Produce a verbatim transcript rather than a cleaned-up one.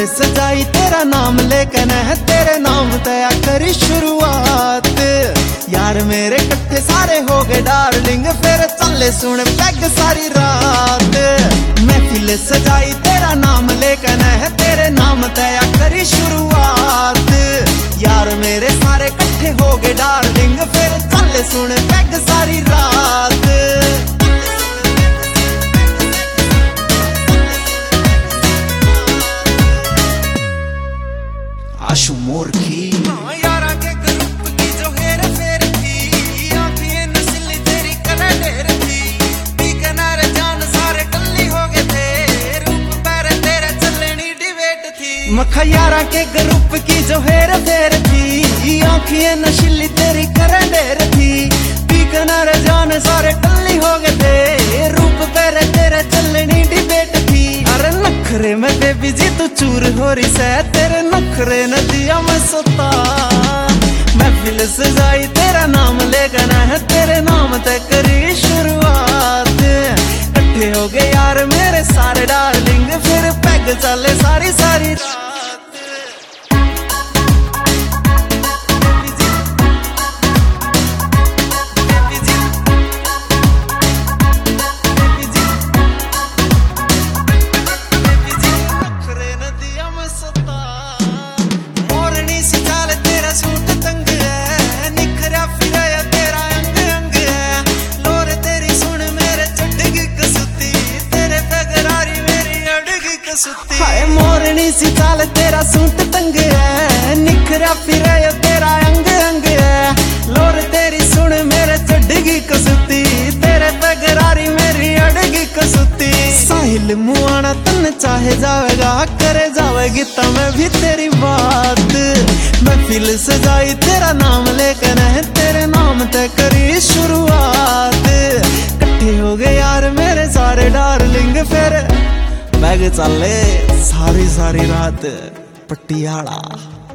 महफिल सजाई तेरा नाम लेकर है, तेरे नाम तया करी शुरुआत। यार मेरे कट्ठे सारे हो गए डार्लिंग, फिर चले सुन पैग सारी रात। महफिल सजाई तेरा नाम लेकर है, तेरे नाम तया करी शुरुआत। यार मेरे सारे कट्ठे हो गए डार्लिंग, फिर चले सुन पैग सारी रात। आशु मोर की यारा के ग्रुप की जो हेर फेर थी, आंखें नस्ली तेरी कलर ढेर थी। बीकानेर जान सारे कल्ली हो गए थे, रूप पर तेरे चलनी डिबेट थी। मखा यारा के ग्रुप की जो हेर फेर थी, आंखें नशीली तेरी कलर ढेर थी। बीकानेर जान सारे कल्ली हो गए थे, रूप पर तेरे चलनी डिबेट थी। अरे नखरे में बेबी जी तू चूर हो रही से, तेरे नखरे न दिया मैं सोता। महफिल सजाई तेरा नाम लेकर है, तेरे नाम तक करी शुरुआत। इकट्ठे हो गए यार मेरे सारे डार्लिंग, फिर पैग चले सारी सारी रात। हाय मोरनी सी चाल तेरा सूट तंग है, निखरा फिरे तेरा अंग अंग है। लोर तेरी सुन मेरे चढ़गी कसुती, तेरे पे गरारी मेरी अड़गी कसुती। साहिल मुआना तन चाहे जावेगा, करे जावेगी तो मैं भी तेरी बात। महफिल सजाई तेरा नाम लेकर है, तेरे नाम तय करी शुरुआत। इकट्ठे हो गए यार मेरे सारे डार्लिंग, फिर बैग चले सारी सारी रात पटियाला।